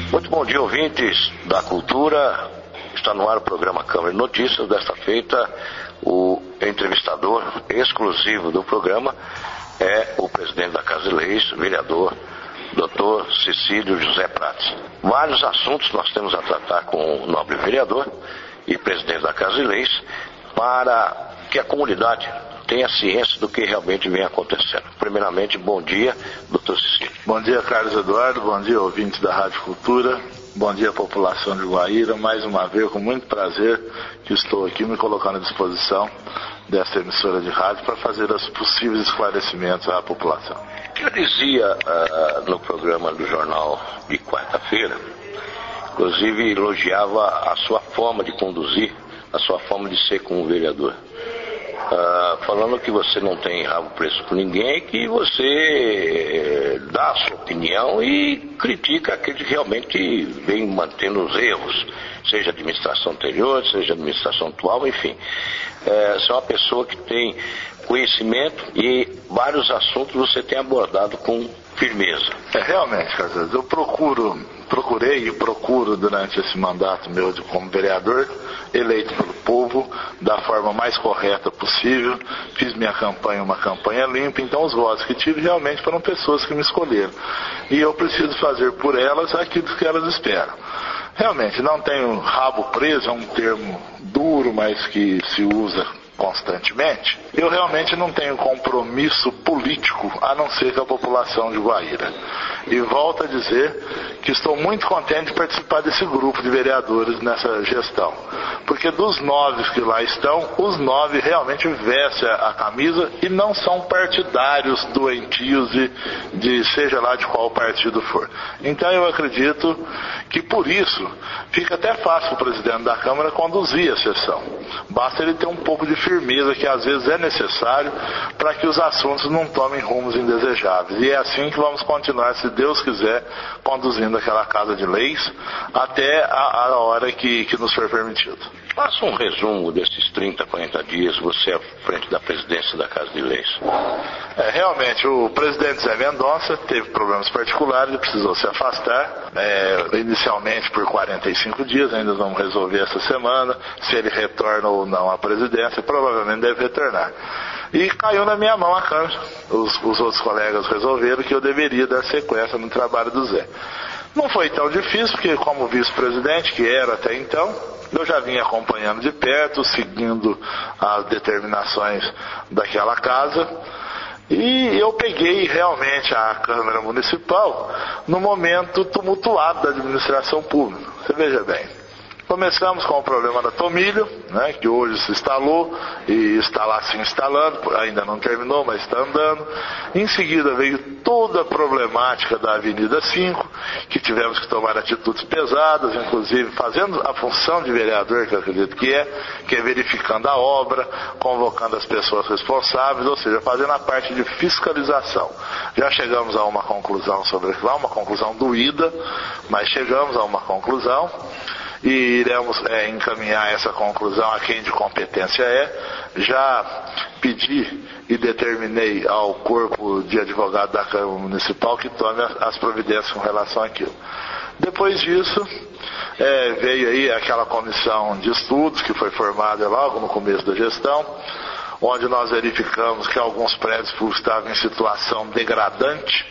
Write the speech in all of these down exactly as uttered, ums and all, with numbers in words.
Muito bom dia, ouvintes da Cultura. Está no ar o programa Câmara de Notícias. Desta feita, o entrevistador exclusivo do programa é o presidente da Casa de Leis, vereador doutor Cecílio José Prates. Vários assuntos nós temos a tratar com o nobre vereador e presidente da Casa de Leis para que a comunidade tenha ciência do que realmente vem acontecendo. Primeiramente, bom dia, doutor Cecílio. Bom dia, Carlos Eduardo, bom dia, ouvintes da Rádio Cultura, bom dia, população de Guaíra. Mais uma vez, com muito prazer que estou aqui me colocando à disposição desta emissora de rádio para fazer os possíveis esclarecimentos à população. Eu dizia uh, no programa do jornal de quarta-feira, inclusive elogiava a sua forma de conduzir, a sua forma de ser como vereador. Uh, falando que você não tem rabo preso por ninguém, que você dá a sua opinião e critica aquele que realmente vem mantendo os erros, seja a administração anterior, seja a administração atual, enfim. Uh, você é uma pessoa que tem conhecimento e vários assuntos você tem abordado com firmeza. É, realmente, Carlos, eu procuro, procurei e procuro durante esse mandato meu de, como vereador, eleito pelo povo, da forma mais correta possível, fiz minha campanha uma campanha limpa, então os votos que tive realmente foram pessoas que me escolheram. E eu preciso fazer por elas aquilo que elas esperam. Realmente, não tenho rabo preso, é um termo duro, mas que se usa constantemente. Eu realmente não tenho compromisso político a não ser com a população de Guaíra. E volto a dizer que estou muito contente de participar desse grupo de vereadores nessa gestão. Porque dos nove que lá estão, os nove realmente vestem a camisa e não são partidários doentios de, de seja lá de qual partido for. Então eu acredito que por isso fica até fácil para o presidente da Câmara conduzir a sessão. Basta ele ter um pouco de firmeza que às vezes é necessário para que os assuntos não tomem rumos indesejáveis. E é assim que vamos continuar, se Deus quiser, conduzindo aquela Casa de Leis até a, a hora que, que nos for permitido. Faça um resumo desses trinta, quarenta dias, você à frente da presidência da Casa de Leis. É, realmente, o presidente Zé Mendonça teve problemas particulares e precisou se afastar, é, inicialmente por quarenta e cinco dias, ainda vamos resolver essa semana, se ele retorna ou não à presidência, provavelmente deve retornar. E caiu na minha mão a Câmara. Os, os outros colegas resolveram que eu deveria dar sequência no trabalho do Zé. Não foi tão difícil, porque como vice-presidente, que era até então, eu já vinha acompanhando de perto, seguindo as determinações daquela casa, e eu peguei realmente a Câmara Municipal no momento tumultuado da administração pública. Você veja bem. Começamos com o problema da Tomilho, né, que hoje se instalou e está lá se instalando, ainda não terminou, mas está andando. Em seguida veio toda a problemática da Avenida cinco, que tivemos que tomar atitudes pesadas, inclusive fazendo a função de vereador, que eu acredito que é, que é verificando a obra, convocando as pessoas responsáveis, ou seja, fazendo a parte de fiscalização. Já chegamos a uma conclusão sobre lá, uma conclusão doída, mas chegamos a uma conclusão. E iremos é, encaminhar essa conclusão a quem de competência é. Já pedi e determinei ao corpo de advogado da Câmara Municipal que tome as providências com relação àquilo. Depois disso, é, veio aí aquela comissão de estudos que foi formada logo no começo da gestão, onde nós verificamos que alguns prédios públicos estavam em situação degradante,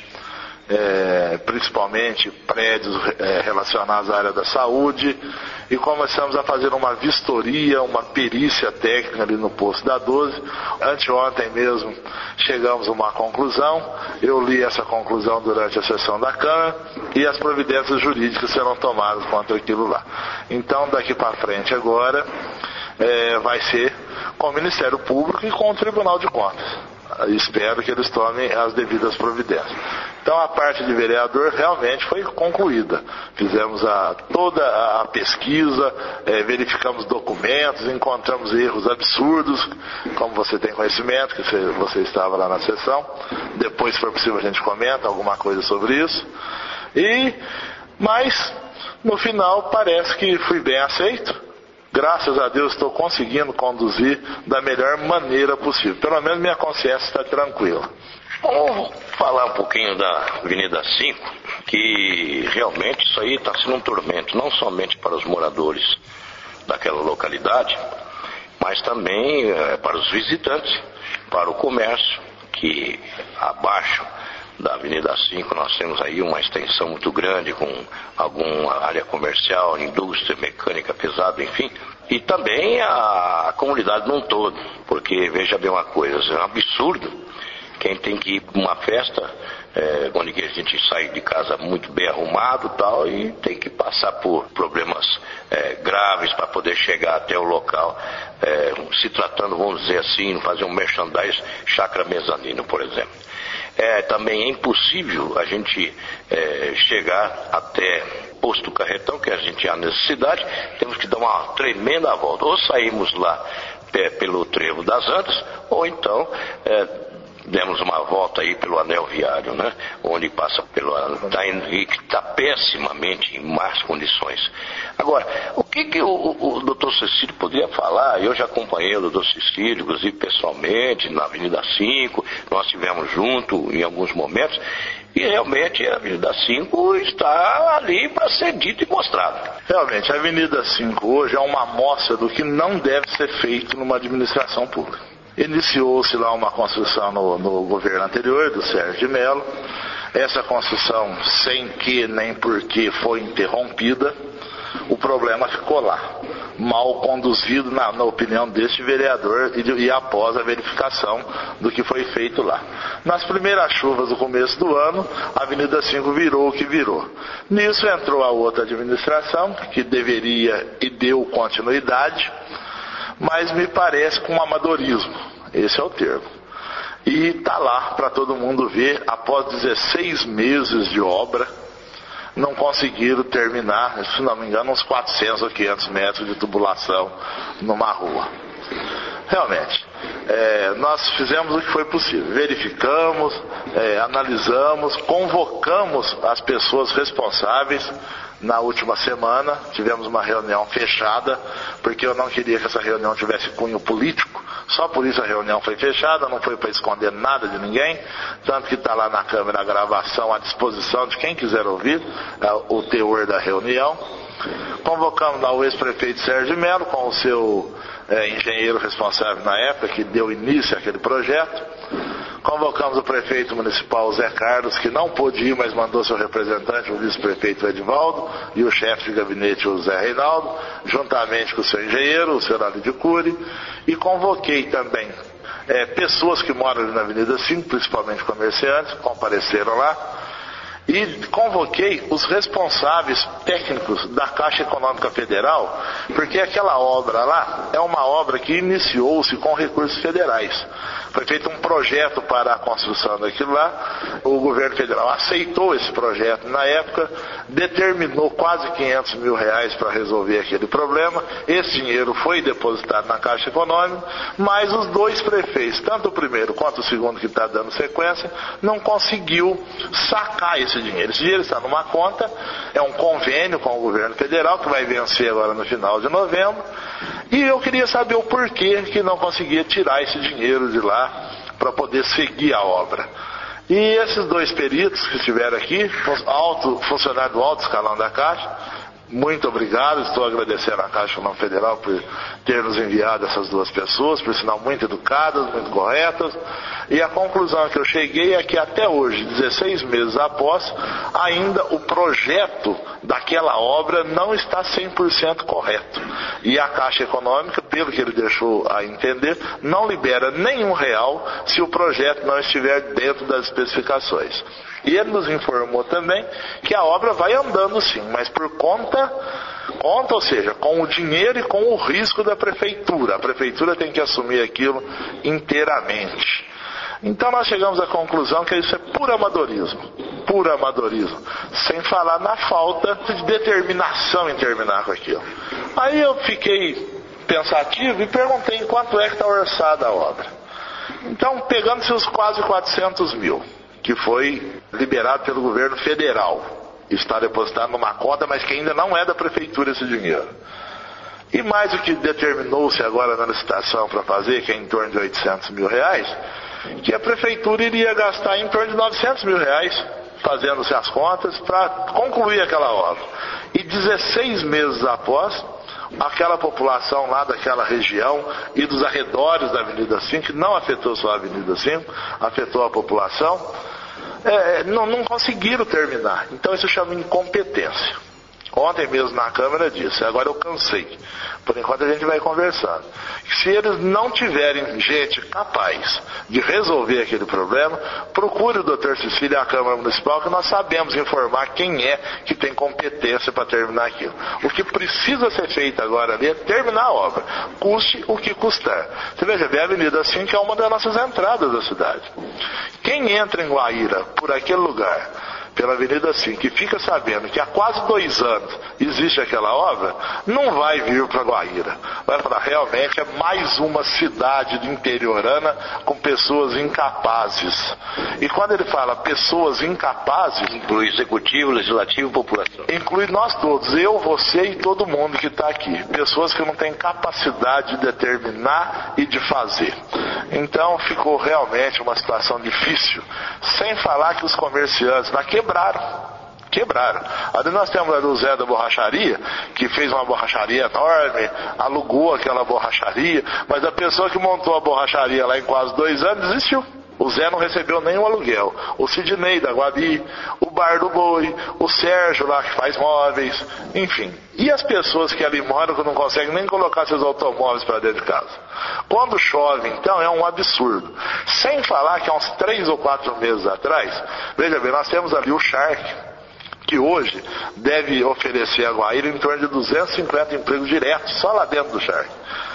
É, principalmente prédios é, relacionados à área da saúde, e começamos a fazer uma vistoria, uma perícia técnica ali no posto da doze. Anteontem mesmo chegamos a uma conclusão, eu li essa conclusão durante a sessão da Câmara, e as providências jurídicas serão tomadas contra aquilo lá. Então daqui para frente agora é, vai ser com o Ministério Público e com o Tribunal de Contas. Espero que eles tomem as devidas providências. Então a parte de vereador realmente foi concluída. Fizemos a, toda a pesquisa, é, verificamos documentos, encontramos erros absurdos, como você tem conhecimento, que você, você estava lá na sessão. Depois, se for possível, a gente comenta alguma coisa sobre isso. E, mas, no final, parece que fui bem aceito. Graças a Deus estou conseguindo conduzir da melhor maneira possível. Pelo menos minha consciência está tranquila. Vamos falar um pouquinho da Avenida cinco, que realmente isso aí está sendo um tormento, não somente para os moradores daquela localidade, mas também é, para os visitantes, para o comércio, que abaixo da Avenida cinco nós temos aí uma extensão muito grande com alguma área comercial, indústria, mecânica pesada, enfim, e também a, a comunidade num todo, porque veja bem uma coisa, é um absurdo quem tem que ir para uma festa, é, onde a gente sai de casa muito bem arrumado e tal, e tem que passar por problemas é, graves para poder chegar até o local, é, se tratando, vamos dizer assim, fazer um merchandise chácara mezanino, por exemplo. É, também é impossível a gente é, chegar até posto Carretão, que a gente há necessidade, temos que dar uma tremenda volta. Ou saímos lá é, pelo Trevo das Antas, ou então é, demos uma volta aí pelo anel viário, né? Onde passa pelo está está pessimamente em más condições. Agora, o que que o, o, o doutor Cecílio poderia falar? Eu já acompanhei o doutor Cecílio, inclusive pessoalmente, na Avenida cinco, nós estivemos juntos em alguns momentos, e realmente a Avenida cinco está ali para ser dito e mostrado. Realmente, a Avenida cinco hoje é uma amostra do que não deve ser feito numa administração pública. Iniciou-se lá uma construção no, no governo anterior, do Sérgio de Mello. Essa construção, sem que nem porque, foi interrompida. O problema ficou lá, mal conduzido na, na opinião deste vereador e, de, e após a verificação do que foi feito lá. Nas primeiras chuvas do começo do ano, a Avenida cinco virou o que virou. Nisso entrou a outra administração, que deveria e deu continuidade, mas me parece com amadorismo, esse é o termo. E está lá para todo mundo ver, após dezesseis meses de obra, não conseguiram terminar, se não me engano, uns quatrocentos ou quinhentos metros de tubulação numa rua. Realmente, é, nós fizemos o que foi possível, verificamos, é, analisamos, convocamos as pessoas responsáveis. Na última semana tivemos uma reunião fechada, porque eu não queria que essa reunião tivesse cunho político, só por isso a reunião foi fechada, não foi para esconder nada de ninguém, tanto que está lá na câmera a gravação à disposição de quem quiser ouvir é, o teor da reunião. Convocamos lá o ex-prefeito Sérgio de Mello com o seu é, engenheiro responsável na época, que deu início àquele projeto. Convocamos o prefeito municipal Zé Carlos, que não pôde ir, mas mandou seu representante, o vice-prefeito Edivaldo, e o chefe de gabinete, o Zé Reinaldo, juntamente com o seu engenheiro, o senhor Ali de Cury, e convoquei também é, pessoas que moram ali na Avenida cinco, principalmente comerciantes, compareceram lá, e convoquei os responsáveis técnicos da Caixa Econômica Federal, porque aquela obra lá é uma obra que iniciou-se com recursos federais. Foi feito um projeto para a construção daquilo lá, o governo federal aceitou esse projeto na época, determinou quase quinhentos mil reais para resolver aquele problema, esse dinheiro foi depositado na Caixa Econômica, mas os dois prefeitos, tanto o primeiro quanto o segundo que está dando sequência, não conseguiu sacar esse dinheiro. Esse dinheiro está numa conta, é um convênio com o governo federal, que vai vencer agora no final de novembro, e eu queria saber o porquê que não conseguia tirar esse dinheiro de lá para poder seguir a obra. E esses dois peritos que estiveram aqui, alto, funcionário do alto escalão da Caixa, muito obrigado, estou agradecendo à Caixa Econômica Federal por ter nos enviado essas duas pessoas, por sinal muito educadas, muito corretas, e a conclusão que eu cheguei é que até hoje, dezesseis meses após, ainda o projeto daquela obra não está cem por cento correto. E a Caixa Econômica, pelo que ele deixou a entender, não libera nenhum real se o projeto não estiver dentro das especificações. E ele nos informou também que a obra vai andando sim, mas por conta, conta, ou seja, com o dinheiro e com o risco da prefeitura. A prefeitura tem que assumir aquilo inteiramente. Então nós chegamos à conclusão que isso é puro amadorismo, puro amadorismo, sem falar na falta de determinação em terminar com aquilo. Aí eu fiquei pensativo e perguntei em quanto é que está orçada a obra. Então, pegando-se os quase quatrocentos mil, que foi liberado pelo governo federal, está depositado numa conta, mas que ainda não é da prefeitura esse dinheiro. E mais o que determinou-se agora na licitação para fazer, que é em torno de oitocentos mil reais, que a prefeitura iria gastar em torno de novecentos mil reais, fazendo-se as contas, para concluir aquela obra. E dezesseis meses após, aquela população lá daquela região e dos arredores da Avenida cinco, que não afetou só a Avenida cinco, afetou a população, é, não, não conseguiram terminar. Então isso chama incompetência. Ontem mesmo na Câmara disse, agora eu cansei. Por enquanto a gente vai conversando. Se eles não tiverem gente capaz de resolver aquele problema, procure o doutor Cecílio e a Câmara Municipal, que nós sabemos informar quem é que tem competência para terminar aquilo. O que precisa ser feito agora ali é terminar a obra, custe o que custar. Você veja bem, a Avenida cinco é uma das nossas entradas da cidade. Quem entra em Guaíra por aquele lugar, pela Avenida cinco, e fica sabendo que há quase dois anos existe aquela obra, não vai vir para Guaíra. Vai falar, realmente é mais uma cidade interiorana com pessoas incapazes. E quando ele fala pessoas incapazes, inclui executivo, legislativo e população. Inclui nós todos, eu, você e todo mundo que está aqui. Pessoas que não têm capacidade de determinar e de fazer. Então ficou realmente uma situação difícil, sem falar que os comerciantes lá quebraram. Quebraram. Ali nós temos ali o Zé da borracharia, que fez uma borracharia enorme, alugou aquela borracharia, mas a pessoa que montou a borracharia lá em quase dois anos desistiu. O Zé não recebeu nenhum aluguel. O Sidney da Guabi, o Bar do Boi, o Sérgio lá que faz móveis, enfim. E as pessoas que ali moram que não conseguem nem colocar seus automóveis para dentro de casa. Quando chove, então, é um absurdo. Sem falar que há uns três ou quatro meses atrás, veja bem, nós temos ali o Shark, que hoje deve oferecer a Guaíra em torno de duzentos e cinquenta empregos diretos, só lá dentro do Shark.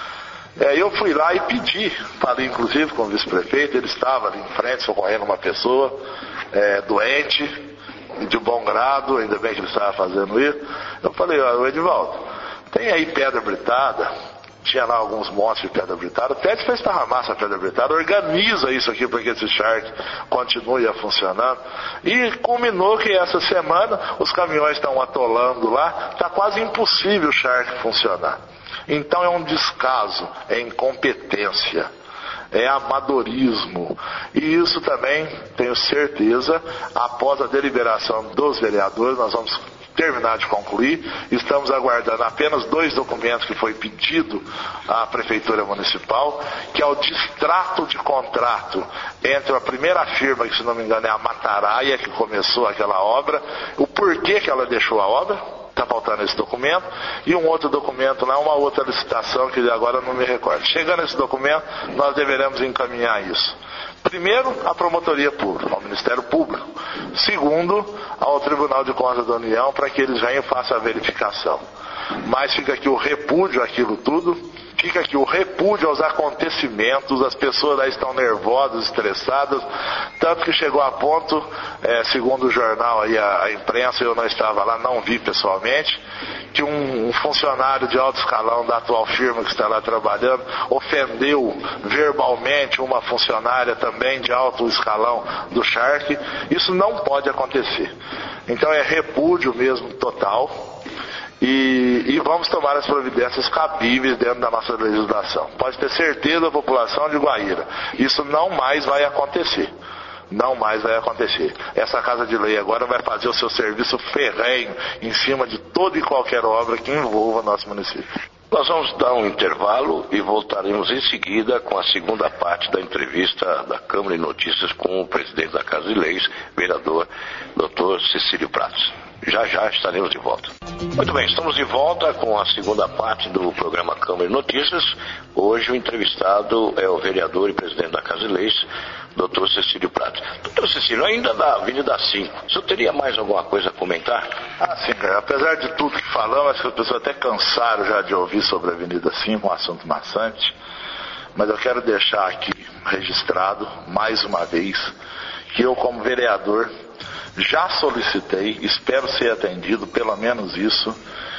É, eu fui lá e pedi, falei inclusive com o vice-prefeito, ele estava ali em frente socorrendo uma pessoa é, doente, de bom grado, ainda bem que ele estava fazendo isso. Eu falei, ó, Edivaldo, tem aí pedra britada, tinha lá alguns montes de pedra britada, pede para estarramar essa pedra britada, organiza isso aqui para que esse Shark continue a funcionar. E culminou que essa semana os caminhões estão atolando lá, está quase impossível o Shark funcionar. Então é um descaso, é incompetência, é amadorismo. E isso também, tenho certeza, após a deliberação dos vereadores, nós vamos terminar de concluir. Estamos aguardando apenas dois documentos que foi pedido à Prefeitura Municipal, que é o distrato de contrato entre a primeira firma, que se não me engano é a Mataraia, que começou aquela obra, o porquê que ela deixou a obra. Está faltando esse documento, e um outro documento lá, uma outra licitação que agora não me recordo. Chegando esse documento, nós deveremos encaminhar isso. Primeiro, à Promotoria Pública, ao Ministério Público. Segundo, ao Tribunal de Contas da União, para que eles venham e façam a verificação. Mas fica aqui o repúdio àquilo tudo, fica aqui o repúdio aos acontecimentos, as pessoas aí estão nervosas, estressadas, tanto que chegou a ponto, é, segundo o jornal aí, a, a imprensa, eu não estava lá, não vi pessoalmente, que um, um funcionário de alto escalão da atual firma que está lá trabalhando, ofendeu verbalmente uma funcionária também de alto escalão do Shark. Isso não pode acontecer. Então é repúdio mesmo total. E, e vamos tomar as providências cabíveis dentro da nossa legislação. Pode ter certeza a população de Guaíra, isso não mais vai acontecer. Não mais vai acontecer. Essa Casa de Lei agora vai fazer o seu serviço ferrenho em cima de toda e qualquer obra que envolva nosso município. Nós vamos dar um intervalo e voltaremos em seguida com a segunda parte da entrevista da Câmara de Notícias com o presidente da Casa de Leis, vereador doutor Cecílio Pratos. Já já estaremos de volta. Muito bem, estamos de volta com a segunda parte do programa Câmara de Notícias. Hoje o entrevistado é o vereador e presidente da Casa de Leis, doutor Cecílio Pratos. Doutor Cecílio, ainda da Avenida cinco, o senhor teria mais alguma coisa a comentar? Ah, sim, cara. Apesar de tudo que falamos, acho que as pessoas até cansaram já de ouvir sobre a Avenida cinco, um assunto maçante, mas eu quero deixar aqui registrado, mais uma vez, que eu como vereador já solicitei, espero ser atendido, pelo menos isso,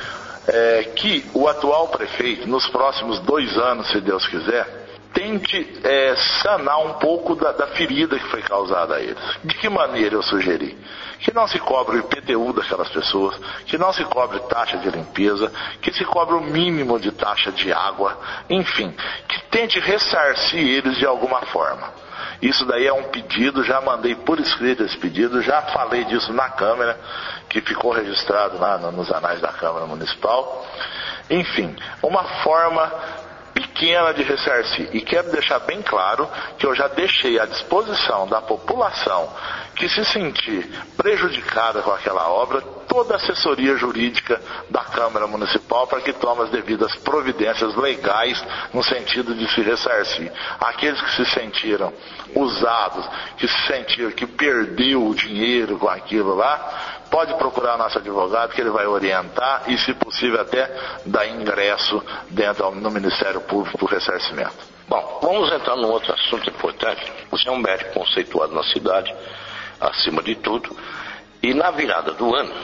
é, que o atual prefeito, nos próximos dois anos, se Deus quiser, tente é, sanar um pouco da, da ferida que foi causada a eles. De que maneira eu sugeri? Que não se cobre o I P T U daquelas pessoas, que não se cobre taxa de limpeza, que se cobre o mínimo de taxa de água, enfim, que tente ressarcir eles de alguma forma. Isso daí é um pedido, já mandei por escrito esse pedido, já falei disso na Câmara, que ficou registrado lá nos anais da Câmara Municipal. Enfim, uma forma pequena de ressarcir. E quero deixar bem claro que eu já deixei à disposição da população que se sentir prejudicada com aquela obra, toda a assessoria jurídica da Câmara Municipal para que tome as devidas providências legais no sentido de se ressarcir. Aqueles que se sentiram usados, que se sentiram que perdeu o dinheiro com aquilo lá, pode procurar nosso advogado que ele vai orientar e, se possível, até dar ingresso dentro no Ministério Público para o ressarcimento. Bom, vamos entrar num outro assunto importante. Você é um médico conceituado na cidade, acima de tudo, e na virada do ano,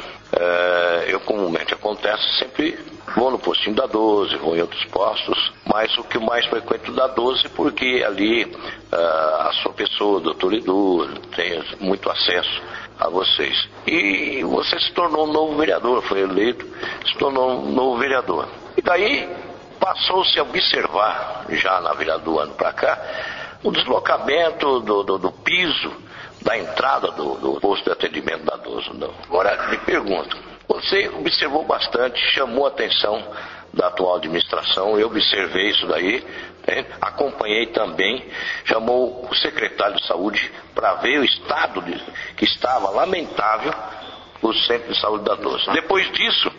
é, eu comumente acontece, sempre vou no postinho da doze, vou em outros postos, mas o que eu mais frequento da doze, porque ali é, a sua pessoa, doutor Edu, tem muito acesso a vocês. E você se tornou um novo vereador, foi eleito, se tornou um novo vereador. E daí passou-se a observar, já na virada do ano para cá, o deslocamento do, do, do piso da entrada do, do posto de atendimento da doze. Agora, me pergunto, você observou bastante, chamou a atenção da atual administração, eu observei isso daí, né? Acompanhei também, chamou o secretário de saúde para ver o estado de, que estava lamentável o centro de saúde da doze. Depois disso,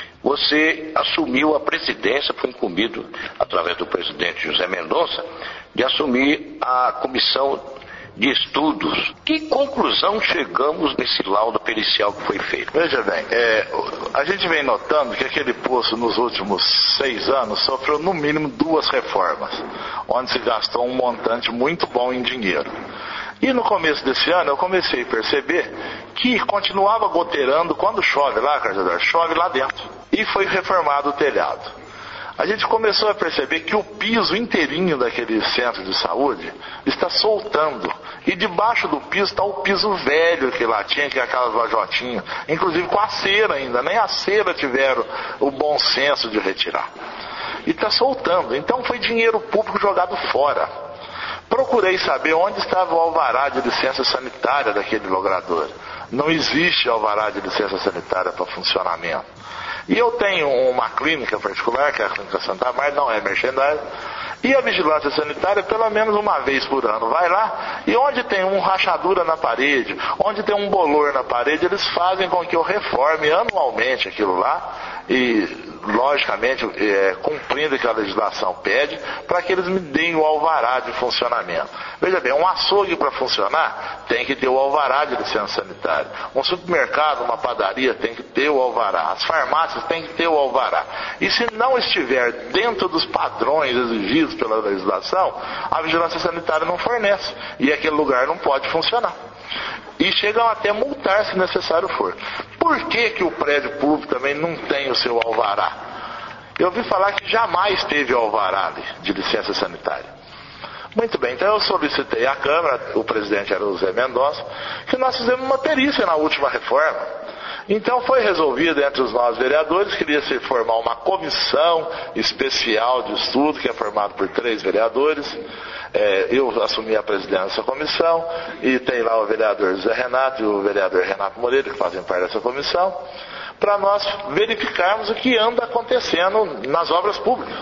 você assumiu a presidência, foi incumbido, através do presidente José Mendonça, de assumir a comissão de estudos. Que conclusão chegamos nesse laudo pericial que foi feito? Veja bem, é, a gente vem notando que aquele posto nos últimos seis anos sofreu no mínimo duas reformas, onde se gastou um montante muito bom em dinheiro. E no começo desse ano eu comecei a perceber que continuava goteirando quando chove lá, Carlos, chove lá dentro. E foi reformado o telhado. A gente começou a perceber que o piso inteirinho daquele centro de saúde está soltando. E debaixo do piso está o piso velho que lá tinha, que é aquelas lajotinhas. Inclusive com a cera ainda. Nem a cera tiveram o bom senso de retirar. E está soltando. Então foi dinheiro público jogado fora. Procurei saber onde estava o alvará de licença sanitária daquele logrador. Não existe alvará de licença sanitária para funcionamento. E eu tenho uma clínica particular, que é a Clínica Santa Marta, não é merchandising, e a vigilância sanitária pelo menos uma vez por ano vai lá, e onde tem uma rachadura na parede, onde tem um bolor na parede, eles fazem com que eu reforme anualmente aquilo lá, e logicamente é, cumprindo o que a legislação pede, para que eles me deem o alvará de funcionamento. Veja bem, um açougue para funcionar tem que ter o alvará de licença sanitária. Um supermercado, uma padaria tem que ter o alvará. As farmácias têm que ter o alvará. E se não estiver dentro dos padrões exigidos pela legislação, a vigilância sanitária não fornece. E aquele lugar não pode funcionar. E chegam até multar se necessário for. Por que que o prédio público também não tem o seu alvará? Eu ouvi falar que jamais teve alvará de licença sanitária. Muito bem, então eu solicitei à Câmara, o presidente era o Zé Mendonça, que nós fizemos uma perícia na última reforma. Então foi resolvido entre os nós vereadores, queria se formar uma comissão especial de estudo, que é formada por três vereadores. É, eu assumi a presidência dessa comissão, e tem lá o vereador Zé Renato e o vereador Renato Moreira, que fazem parte dessa comissão, para nós verificarmos o que anda acontecendo nas obras públicas.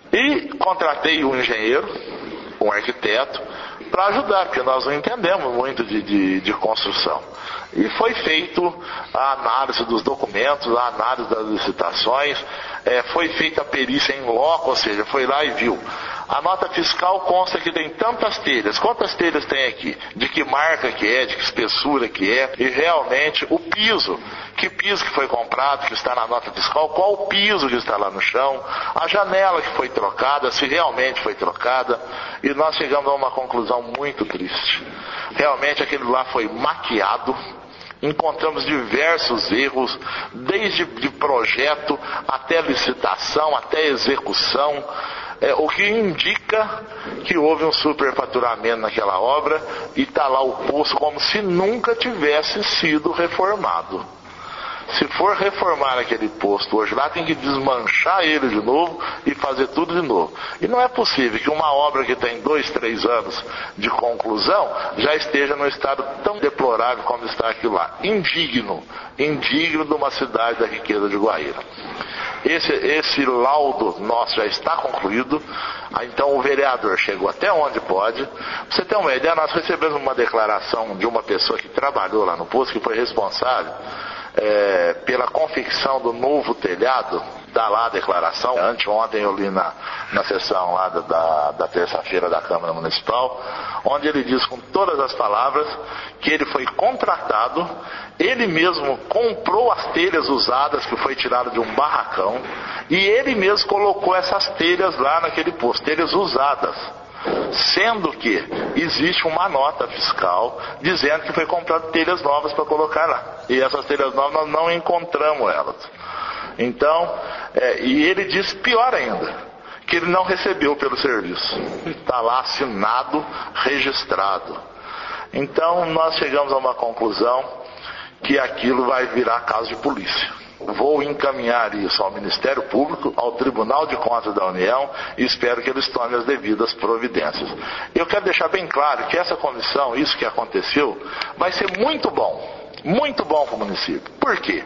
E contratei um engenheiro, um arquiteto, para ajudar, porque nós não entendemos muito de, de, de construção. E foi feito a análise dos documentos, a análise das licitações, é, foi feita a perícia em loco, ou seja, foi lá e viu. A nota fiscal consta que tem tantas telhas. Quantas telhas tem aqui? De que marca que é, de que espessura que é, e realmente o piso. Que piso que foi comprado, que está na nota fiscal, qual o piso que está lá no chão, a janela que foi trocada, se realmente foi trocada, e nós chegamos a uma conclusão muito triste. Realmente aquilo lá foi maquiado, encontramos diversos erros, desde de projeto até licitação, até execução, é, o que indica que houve um superfaturamento naquela obra, e está lá o poço como se nunca tivesse sido reformado. Se for reformar aquele posto hoje lá, tem que desmanchar ele de novo e fazer tudo de novo. E não é possível que uma obra que tem dois, três anos de conclusão já esteja num estado tão deplorável como está aquilo lá. Indigno, indigno de uma cidade da riqueza de Guaíra. Esse, esse laudo nosso já está concluído, então o vereador chegou até onde pode. Pra você ter uma ideia, nós recebemos uma declaração de uma pessoa que trabalhou lá no posto, que foi responsável é, pela confecção do novo telhado. Dá lá a declaração. Anteontem eu li na, na sessão lá da, da, da terça-feira da Câmara Municipal, onde ele diz com todas as palavras que ele foi contratado, ele mesmo comprou as telhas usadas que foi tirado de um barracão e ele mesmo colocou essas telhas lá naquele posto, telhas usadas. Sendo que existe uma nota fiscal dizendo que foi comprado telhas novas para colocar lá. E essas telhas novas nós não encontramos elas. Então, é, e ele diz pior ainda, que ele não recebeu pelo serviço. Está lá assinado, registrado. Então nós chegamos a uma conclusão que aquilo vai virar caso de polícia. Vou encaminhar isso ao Ministério Público, ao Tribunal de Contas da União e espero que eles tomem as devidas providências. Eu quero deixar bem claro que essa comissão, isso que aconteceu, vai ser muito bom, muito bom para o município. Por quê?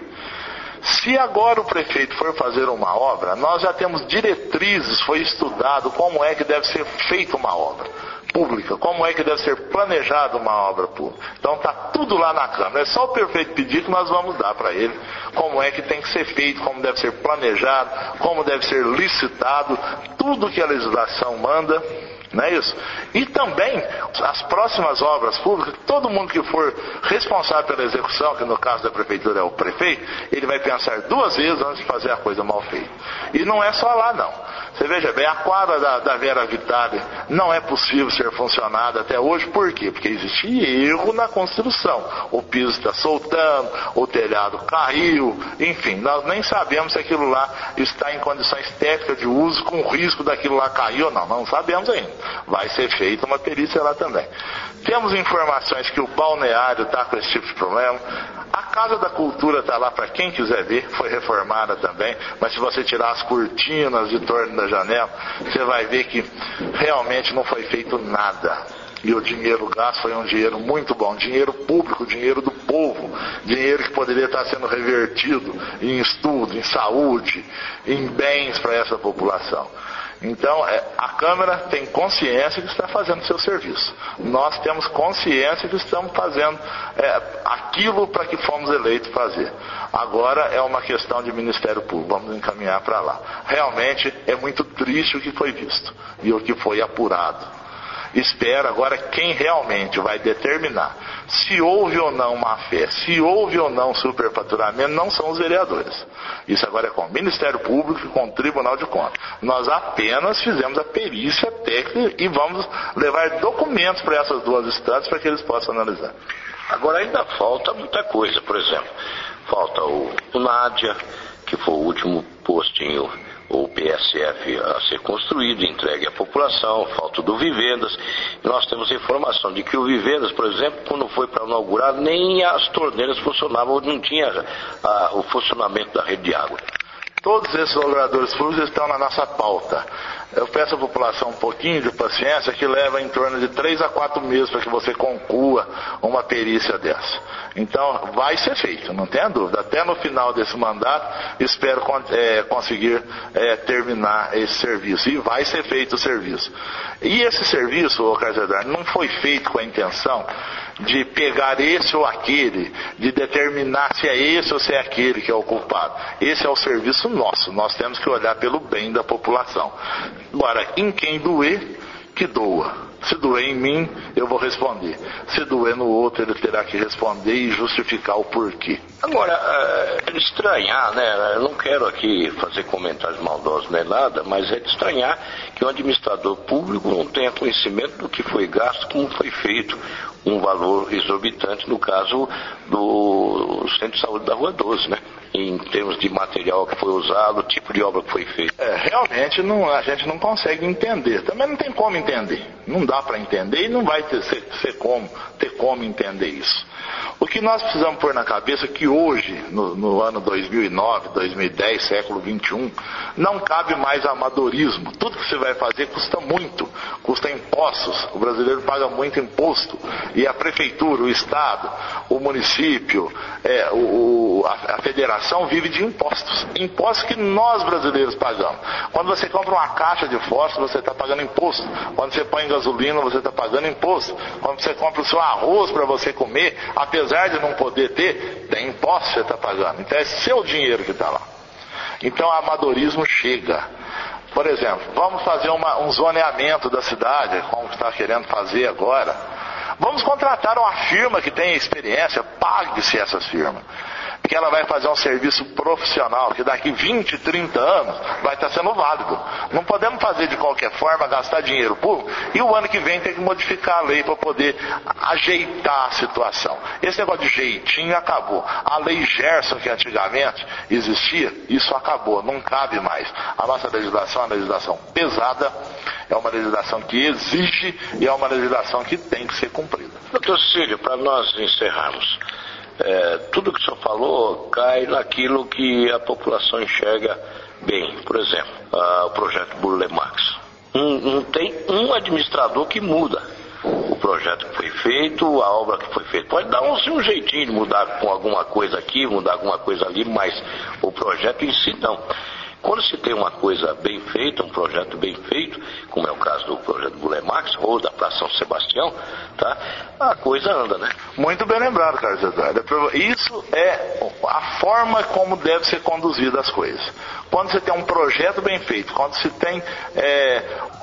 Se agora o prefeito for fazer uma obra, nós já temos diretrizes, foi estudado como é que deve ser feita uma obra pública, como é que deve ser planejada uma obra pública. Então está tudo lá na Câmara, é só o prefeito pedir que nós vamos dar para ele como é que tem que ser feito, como deve ser planejado, como deve ser licitado, tudo que a legislação manda. Não é isso? E também as próximas obras públicas, todo mundo que for responsável pela execução, que no caso da prefeitura é o prefeito, ele vai pensar duas vezes antes de fazer a coisa mal feita. E não é só lá não. Você veja bem, a quadra da, da Vera Vitale não é possível ser funcionada até hoje. Por quê? Porque existe erro na construção. O piso está soltando, o telhado caiu, enfim, nós nem sabemos se aquilo lá está em condições técnicas de uso, com risco daquilo lá cair ou não. Não sabemos ainda. Vai ser feita uma perícia lá também. Temos informações que o balneário está com esse tipo de problema. A Casa da Cultura está lá para quem quiser ver, foi reformada também, mas se você tirar as cortinas de torno da janela, você vai ver que realmente não foi feito nada. E o dinheiro gasto foi um dinheiro muito bom, dinheiro público, dinheiro do povo, dinheiro que poderia estar sendo revertido em estudo, em saúde, em bens para essa população. Então, a Câmara tem consciência que está fazendo o seu serviço. Nós temos consciência que estamos fazendo é, aquilo para que fomos eleitos fazer. Agora é uma questão de Ministério Público, vamos encaminhar para lá. Realmente é muito triste o que foi visto e o que foi apurado. Espero agora quem realmente vai determinar se houve ou não má-fé, se houve ou não superfaturamento, não são os vereadores. Isso agora é com o Ministério Público e com o Tribunal de Contas. Nós apenas fizemos a perícia técnica e vamos levar documentos para essas duas instâncias para que eles possam analisar. Agora ainda falta muita coisa, por exemplo, falta o, o Nádia, que foi o último postinho, ou P S F a ser construído, entregue à população, falta do Vivendas. Nós temos informação de que o Vivendas, por exemplo, quando foi para inaugurar, nem as torneiras funcionavam, não tinha a, o funcionamento da rede de água. Todos esses obradores públicos estão na nossa pauta. Eu peço à população um pouquinho de paciência, que leva em torno de três a quatro meses para que você conclua uma perícia dessa. Então, vai ser feito, não tenha dúvida. Até no final desse mandato, espero é, conseguir é, terminar esse serviço. E vai ser feito o serviço. E esse serviço, ô Carlos Eduardo, não foi feito com a intenção de pegar esse ou aquele, de determinar se é esse ou se é aquele que é o culpado. Esse é o serviço nosso. Nós temos que olhar pelo bem da população. Agora, em quem doer, que doa. Se doer em mim, eu vou responder. Se doer no outro, ele terá que responder e justificar o porquê. Agora, é de estranhar, né? Eu não quero aqui fazer comentários maldosos nem nada, mas é de estranhar que o administrador público não tenha conhecimento do que foi gasto, como foi feito um valor exorbitante, no caso do Centro de Saúde da Rua doze, né? Em termos de material que foi usado, o tipo de obra que foi feita. É, realmente não, a gente não consegue entender. Também não tem como entender. Não dá para entender e não vai ter, ser, ser como, ter como entender isso. O que nós precisamos pôr na cabeça é que hoje, no, no ano dois mil e nove, dois mil e dez, século vinte e um, não cabe mais amadorismo. Tudo que você vai fazer custa muito, custa impostos. O brasileiro paga muito imposto. E a prefeitura, o estado, o município, é, o, a, a federação vive de impostos. Impostos que nós brasileiros pagamos. Quando você compra uma caixa de fósforo, você está pagando imposto. Quando você põe gasolina, você está pagando imposto. Quando você compra o seu arroz para você comer, apesar de não poder ter, tem imposto que você está pagando. Então é seu dinheiro que está lá. Então o amadorismo chega. Por exemplo, vamos fazer uma, um zoneamento da cidade, como está querendo fazer agora. Vamos contratar uma firma que tenha experiência, pague-se essas firmas. Porque ela vai fazer um serviço profissional, que daqui vinte, trinta anos vai estar sendo válido. Não podemos fazer de qualquer forma, gastar dinheiro público, e o ano que vem tem que modificar a lei para poder ajeitar a situação. Esse negócio de jeitinho acabou. A lei Gerson, que antigamente existia, isso acabou, não cabe mais. A nossa legislação é uma legislação pesada, é uma legislação que exige e é uma legislação que tem que ser cumprida. Doutor Cílio, para nós encerrarmos, É, tudo que o senhor falou cai naquilo que a população enxerga bem. Por exemplo, uh, o projeto Burle Marx. Não, não tem um administrador que muda o projeto que foi feito, a obra que foi feita. Pode dar um, um jeitinho de mudar com alguma coisa aqui, mudar alguma coisa ali, mas o projeto em si não. Quando se tem uma coisa bem feita, um projeto bem feito, como é o caso do projeto Burle Marx ou da Praça São Sebastião, tá? A coisa anda, né? Muito bem lembrado, Carlos Eduardo. Isso é a forma como deve ser conduzida as coisas. Quando você tem um projeto bem feito, quando se tem é,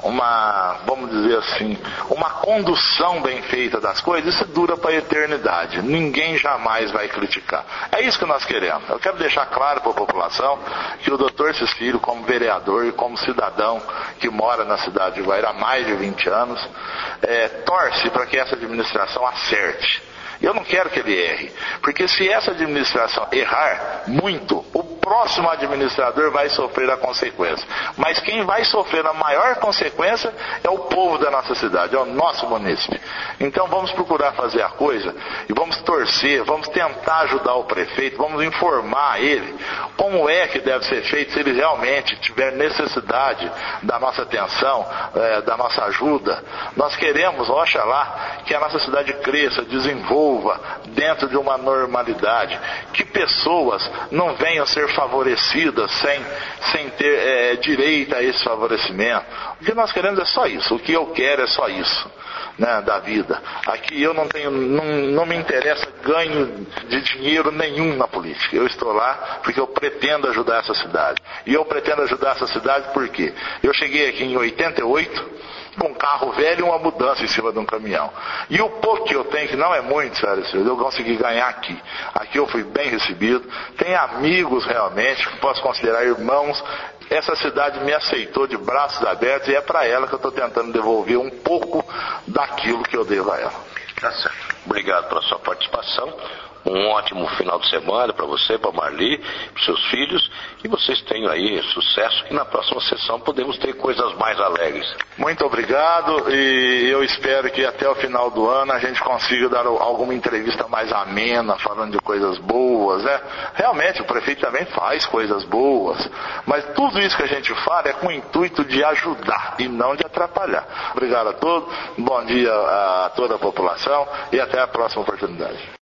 uma, vamos dizer assim, uma condução bem feita das coisas, isso dura para a eternidade. Ninguém jamais vai criticar. É isso que nós queremos. Eu quero deixar claro para a população que o doutor Cílio, como vereador e como cidadão que mora na cidade de Guaíra há mais de vinte anos, é, torce para que essa administração acerte. Eu não quero que ele erre, porque se essa administração errar muito, o próximo administrador vai sofrer a consequência. Mas quem vai sofrer a maior consequência é o povo da nossa cidade, é o nosso município. Então vamos procurar fazer a coisa e vamos torcer, vamos tentar ajudar o prefeito, vamos informar ele como é que deve ser feito se ele realmente tiver necessidade da nossa atenção, é, da nossa ajuda. Nós queremos, oxalá, que a nossa cidade cresça, desenvolva dentro de uma normalidade, que pessoas não venham ser favorecidas sem, sem ter é, direito a esse favorecimento. O que nós queremos é só isso, o que eu quero é só isso, né, da vida. Aqui eu não tenho, não, não me interessa ganho de dinheiro nenhum na política. Eu estou lá porque eu pretendo ajudar essa cidade. E eu pretendo ajudar essa cidade porque eu cheguei aqui em oitenta e oito com um carro velho e uma mudança em cima de um caminhão. E o pouco que eu tenho, que não é muito, sério, eu consegui ganhar aqui. Aqui eu fui bem recebido, tenho amigos realmente, que posso considerar irmãos. Essa cidade me aceitou de braços abertos e é para ela que eu estou tentando devolver um pouco daquilo que eu devo a ela. Tá certo. Obrigado pela sua participação. Um ótimo final de semana para você, para Marli, para seus filhos, e vocês tenham aí sucesso, que na próxima sessão podemos ter coisas mais alegres. Muito obrigado, e eu espero que até o final do ano a gente consiga dar alguma entrevista mais amena, falando de coisas boas, né? Realmente, o prefeito também faz coisas boas, mas tudo isso que a gente fala é com o intuito de ajudar e não de atrapalhar. Obrigado a todos, bom dia a toda a população e até a próxima oportunidade.